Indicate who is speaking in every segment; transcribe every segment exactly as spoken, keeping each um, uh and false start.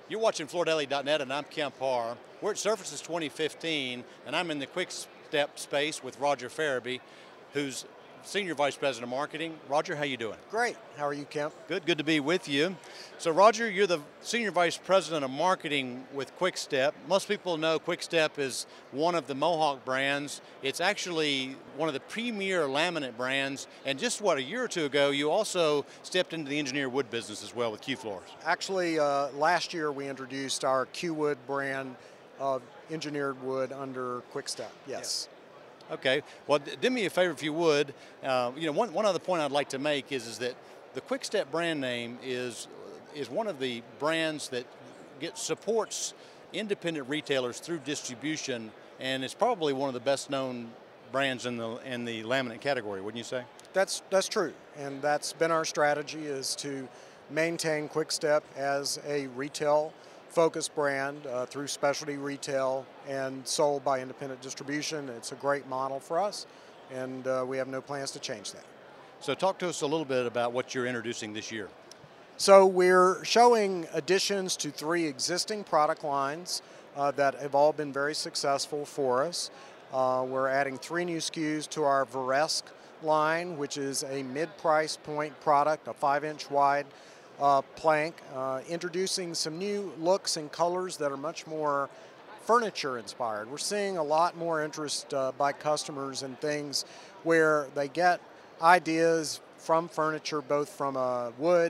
Speaker 1: You're watching Florida L E dot net, and I'm Kemp Harr. We're at Surfaces twenty fifteen, and I'm in the Quick Step space with Roger Farabee, who's Senior Vice President of Marketing. Roger, how you doing?
Speaker 2: Great. How are you, Kemp?
Speaker 1: Good, good to be with you. So Roger, you're the Senior Vice President of Marketing with Quick Step. Most people know Quick Step is one of the Mohawk brands. It's actually one of the premier laminate brands, and just what, a year or two ago, you also stepped into the engineered wood business as well with Q-Floors.
Speaker 2: Actually, uh, last year we introduced our Q-Wood brand of engineered wood under Quick Step, yes.
Speaker 1: Yeah. Okay, well, do me a favor if you would. Uh, you know, one, one other point I'd like to make is, is that the Quick Step brand name is, is one of the brands that get, supports independent retailers through distribution, and it's probably one of the best known brands in the, in the laminate category, wouldn't you say?
Speaker 2: That's, that's true, and that's been our strategy, is to maintain Quick Step as a retail focused brand uh, through specialty retail and sold by independent distribution. It's a great model for us, and uh, we have no plans to change that.
Speaker 1: So talk to us a little bit about what you're introducing this year.
Speaker 2: So we're showing additions to three existing product lines uh, that have all been very successful for us. Uh, we're adding three new S K Us to our Varesque line, which is a mid-price point product, a five inch wide Uh, plank, uh, introducing some new looks and colors that are much more furniture inspired. We're seeing a lot more interest uh, by customers in things where they get ideas from furniture, both from a wood,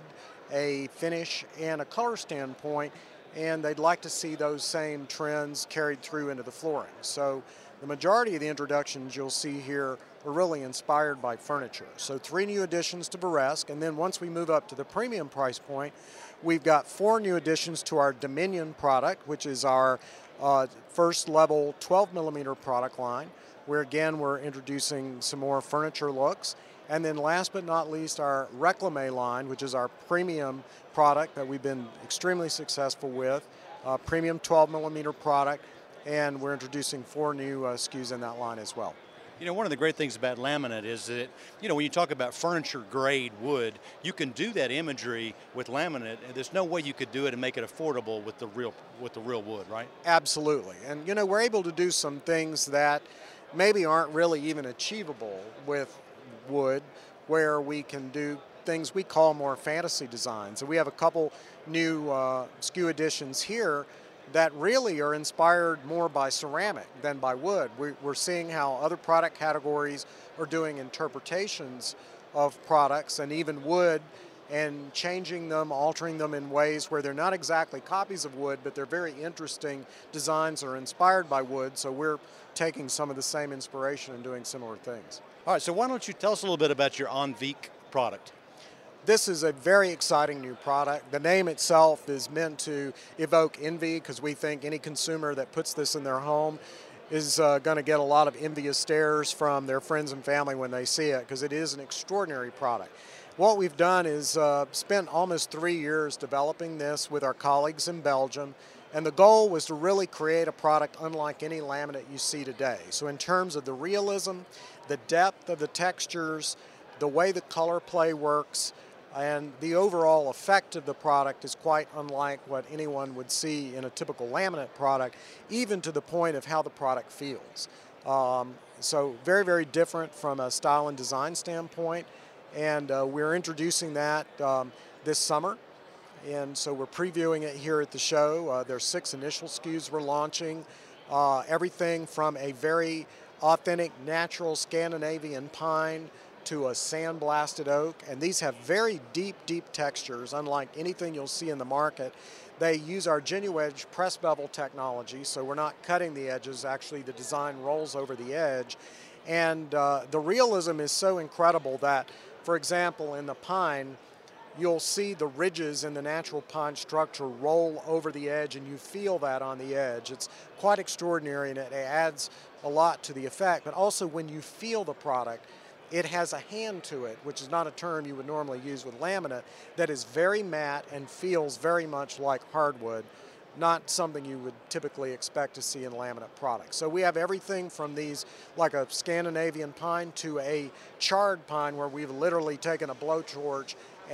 Speaker 2: a finish, and a color standpoint, and they'd like to see those same trends carried through into the flooring. So the majority of the introductions you'll see here are really inspired by furniture. So three new additions to Varesque, and then once we move up to the premium price point, we've got four new additions to our Dominion product, which is our uh, first level twelve millimeter product line, where again we're introducing some more furniture looks. And then last but not least, our Reclame line, which is our premium product that we've been extremely successful with, uh, premium twelve millimeter product, and we're introducing four new uh, S K Us in that line as well.
Speaker 1: You know, one of the great things about laminate is that, you know, when you talk about furniture grade wood, you can do that imagery with laminate, and there's no way you could do it and make it affordable with the real with the real wood, right?
Speaker 2: Absolutely. And you know, we're able to do some things that maybe aren't really even achievable with wood, where we can do things we call more fantasy designs. And we have a couple new uh, S K U additions here that really are inspired more by ceramic than by wood. We're seeing how other product categories are doing interpretations of products and even wood, and changing them, altering them in ways where they're not exactly copies of wood, but they're very interesting designs that are inspired by wood. So we're taking some of the same inspiration and doing similar things.
Speaker 1: All right, so why don't you tell us a little bit about your Envique product?
Speaker 2: This is a very exciting new product. The name itself is meant to evoke envy, because we think any consumer that puts this in their home is uh, going to get a lot of envious stares from their friends and family when they see it, because it is an extraordinary product. What we've done is uh, spent almost three years developing this with our colleagues in Belgium, and the goal was to really create a product unlike any laminate you see today. So in terms of the realism, the depth of the textures, the way the color play works, and the overall effect of the product is quite unlike what anyone would see in a typical laminate product, even to the point of how the product feels. Um, so very, very different from a style and design standpoint, and uh, we're introducing that um, this summer. And so we're previewing it here at the show. Uh, there's six initial S K Us we're launching, uh, everything from a very authentic, natural Scandinavian pine to a sandblasted oak, and these have very deep, deep textures, unlike anything you'll see in the market. They use our GenuEdge press bevel technology, so we're not cutting the edges. Actually, the design rolls over the edge, and uh, the realism is so incredible that, for example, in the pine, you'll see the ridges in the natural pine structure roll over the edge, and you feel that on the edge. It's quite extraordinary, and it adds a lot to the effect. But also, when you feel the product, it has a hand to it, which is not a term you would normally use with laminate, that is very matte and feels very much like hardwood, not something you would typically expect to see in laminate products. So we have everything from these, like a Scandinavian pine, to a charred pine, where we've literally taken a blowtorch and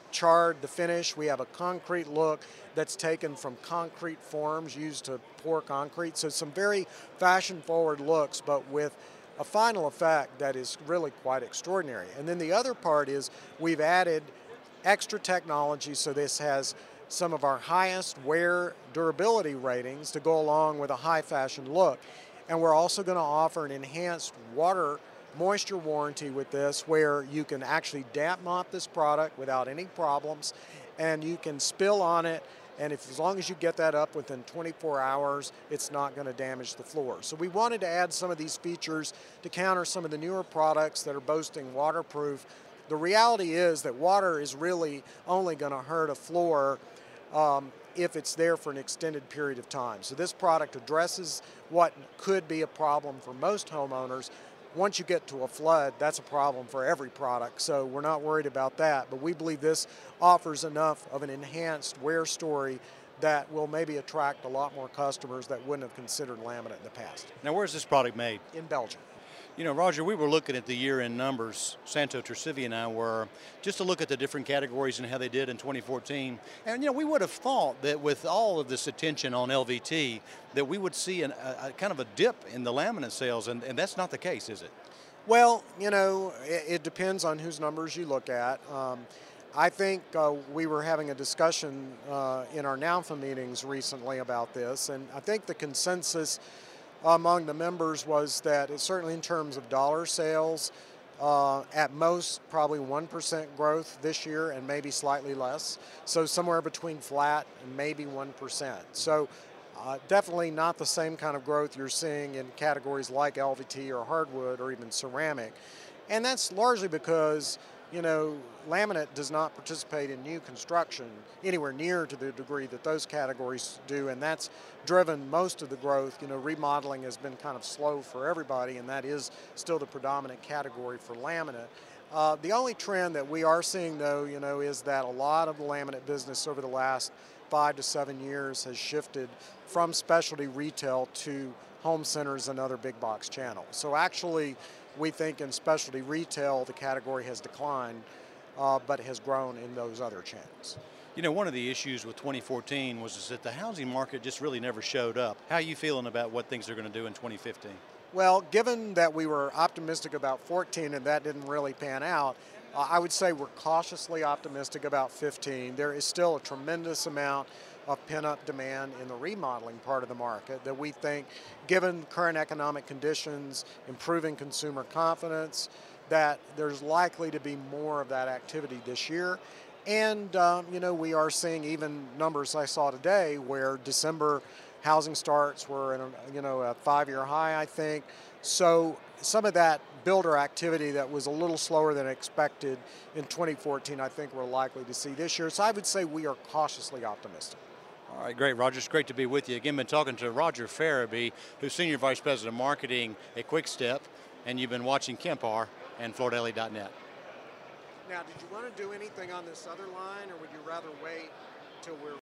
Speaker 2: charred the finish. We have a concrete look that's taken from concrete forms used to pour concrete. So some very fashion-forward looks, but with a final effect that is really quite extraordinary. And then the other part is we've added extra technology, so this has some of our highest wear durability ratings to go along with a high fashion look. And we're also going to offer an enhanced water moisture warranty with this, where you can actually damp mop this product without any problems, and you can spill on it, and if, as long as you get that up within twenty-four hours, it's not going to damage the floor. So we wanted to add some of these features to counter some of the newer products that are boasting waterproof. The reality is that water is really only going to hurt a floor um, if it's there for an extended period of time. So this product addresses what could be a problem for most homeowners. Once you get to a flood, that's a problem for every product, so we're not worried about that. But we believe this offers enough of an enhanced wear story that will maybe attract a lot more customers that wouldn't have considered laminate in the past.
Speaker 1: Now, where's this product made?
Speaker 2: In Belgium.
Speaker 1: You know, Roger, we were looking at the year-end numbers, Santo Tercivi and I were, just to look at the different categories and how they did in twenty fourteen. And, you know, we would have thought that with all of this attention on L V T, that we would see an, a, a kind of a dip in the laminate sales, and, and that's not the case, is it?
Speaker 2: Well, you know, it, it depends on whose numbers you look at. Um, I think uh, we were having a discussion uh, in our NALFA meetings recently about this, and I think the consensus among the members was that it, certainly in terms of dollar sales, uh, at most probably one percent growth this year and maybe slightly less. So somewhere between flat and maybe one percent. So uh, definitely not the same kind of growth you're seeing in categories like L V T or hardwood or even ceramic. And that's largely because, you know, laminate does not participate in new construction anywhere near to the degree that those categories do, and that's driven most of the growth. You know, remodeling has been kind of slow for everybody, and that is still the predominant category for laminate. Uh, the only trend that we are seeing, though, you know, is that a lot of the laminate business over the last five to seven years has shifted from specialty retail to home centers and other big box channels. So actually, we think in specialty retail, the category has declined, uh, but has grown in those other channels.
Speaker 1: You know, one of the issues with twenty fourteen was is that the housing market just really never showed up. How are you feeling about what things are going to do in twenty fifteen?
Speaker 2: Well, given that we were optimistic about fourteen and that didn't really pan out, uh, I would say we're cautiously optimistic about fifteen. There is still a tremendous amount of pent-up demand in the remodeling part of the market that we think, given current economic conditions, improving consumer confidence, that there's likely to be more of that activity this year. And, um, you know, we are seeing even numbers I saw today where December housing starts were in a, you know, a five-year high, I think. So some of that builder activity that was a little slower than expected in twenty fourteen, I think we're likely to see this year. So I would say we are cautiously optimistic.
Speaker 1: All right, great, Roger. It's great to be with you. Again, been talking to Roger Farabee, who's Senior Vice President of Marketing at Quick-Step, and you've been watching Kemp-Ar and Flor Deli dot net.
Speaker 2: Now, did you want to do anything on this other line, or would you rather wait till we're